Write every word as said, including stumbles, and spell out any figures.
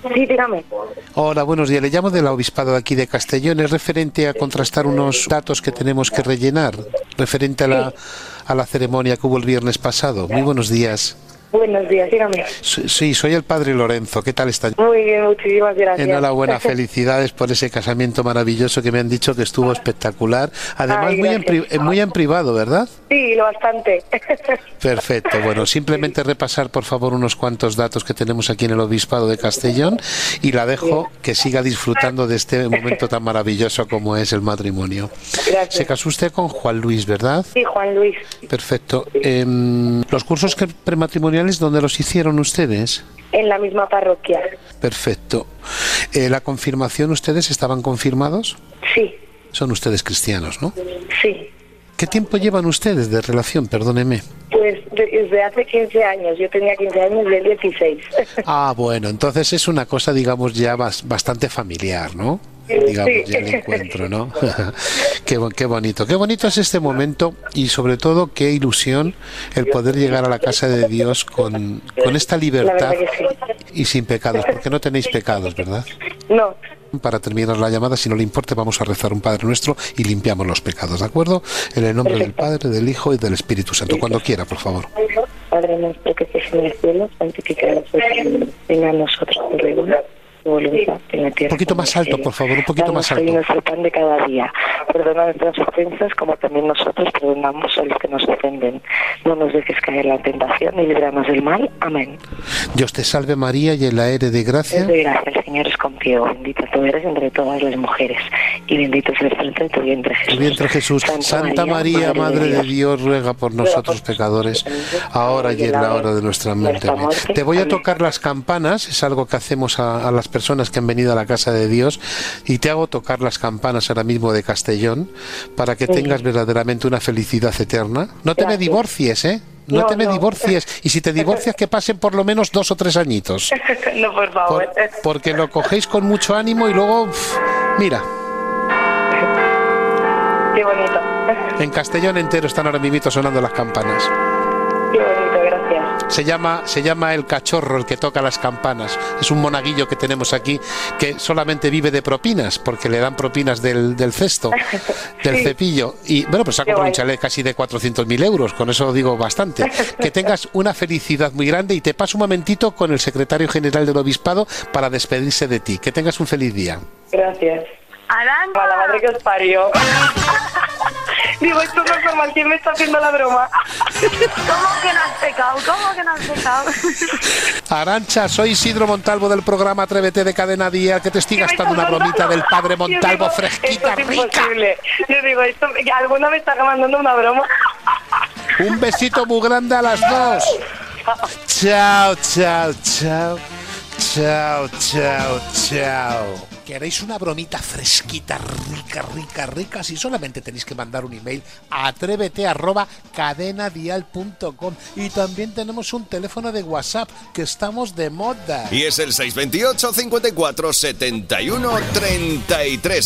Sí, dígame. Hola, buenos días. Le llamo del obispado de aquí de Castellón. Es referente a contrastar unos datos que tenemos que rellenar, referente a la, a la ceremonia que hubo el viernes pasado. Muy buenos días. Buenos días, dígame. Sí, soy el padre Lorenzo. ¿Qué tal está? Muy bien, muchísimas gracias. Enhorabuena, felicidades por ese casamiento maravilloso que me han dicho que estuvo espectacular. Además, Ay, muy, en pri- muy en privado, ¿verdad? Sí, lo bastante. Perfecto. Bueno, simplemente repasar, por favor, unos cuantos datos que tenemos aquí en el obispado de Castellón y la dejo que siga disfrutando de este momento tan maravilloso como es el matrimonio. Gracias. Se casó usted con Juan Luis, ¿verdad? Sí, Juan Luis. Perfecto. Eh, ¿Los cursos que- prematrimoniales dónde los hicieron ustedes? En la misma parroquia. Perfecto. Eh, ¿La confirmación, ustedes estaban confirmados? Sí, Son ustedes cristianos, ¿no? sí. ¿Qué tiempo llevan ustedes de relación? Perdóneme. Pues de- desde hace quince años. Yo tenía quince años del dieciséis. Ah, bueno, entonces es una cosa, digamos, ya bas- bastante familiar, ¿no? Digamos, Sí. ya el encuentro, ¿no? qué, bo- qué bonito, qué bonito es este momento y sobre todo qué ilusión el poder llegar a la casa de Dios con, con esta La libertad verdad que sí. y sin pecados, porque no tenéis pecados, ¿verdad? No. Para terminar la llamada, si no le importe, vamos a rezar un Padre Nuestro y limpiamos los pecados, ¿de acuerdo? En el nombre del Padre, del Hijo y del Espíritu Santo. Cuando quiera, por favor. Padre nuestro que estás en el cielo, santificado sea tu nombre. Venga a nosotros tu reino, tu voluntad en la tierra. Un poquito más alto, por favor, un poquito más alto. Danos hoy nuestro pan de cada día. Perdona nuestras ofensas como también nosotros perdonamos a los que nos ofenden. No nos dejes caer en la tentación y líbranos del mal. Amén. Dios te salve María, llena eres de gracia. Es de gracia, el Señor es contigo. Bendita tú eres entre todas las mujeres y bendito es el fruto de tu vientre, Jesús. Tu vientre Jesús. Santa María, Madre de Dios, ruega por nosotros pecadores, ahora y en la hora de nuestra muerte. Amén. Te voy a tocar las campanas, es algo que hacemos a, a las personas que han venido a la casa de Dios, y te hago tocar las campanas ahora mismo de Castellón para que tengas verdaderamente una felicidad eterna. No te me divorcies, ¿eh? No, No, te me no. divorcies, y si te divorcias que pasen por lo menos dos o tres añitos. No, por favor. Por- porque lo cogéis con mucho ánimo y luego, uf, mira, Qué bonito. en Castellón entero están ahora mismo sonando las campanas. Qué bonito, gracias. Se llama, se llama el cachorro el que toca las campanas. Es un monaguillo que tenemos aquí que solamente vive de propinas, porque le dan propinas del, del cesto, del Sí. cepillo. Y bueno, pues ha Qué comprado un guay. chalet casi de cuatrocientos mil euros, con eso digo bastante. Que tengas una felicidad muy grande, y te paso un momentito con el secretario general del obispado para despedirse de ti. Que tengas un feliz día. Gracias. Arancha. A la madre que os parió. Digo, esto no es normal. ¿Quién me está haciendo la broma? ¿Cómo que no has pecado? ¿Cómo que no has pecado? Arancha, soy Isidro Montalvo del programa Atrévete de Cadena Día, que te estoy ¿Qué me gastando estás una bromita mandando? del padre Yo Montalvo, digo, fresquita, esto es rica. imposible. Yo digo, esto, que alguno me está mandando una broma. Un besito muy grande a las dos. Chao, chao, chao. Chao, chao, chao. ¿Queréis una bromita fresquita, rica, rica, rica? Si solamente tenéis que mandar un email a atrévete arroba cadenadial punto com. Y también tenemos un teléfono de WhatsApp, que estamos de moda. Y es el seis dos ocho, cincuenta y cuatro, setenta y uno, treinta y tres.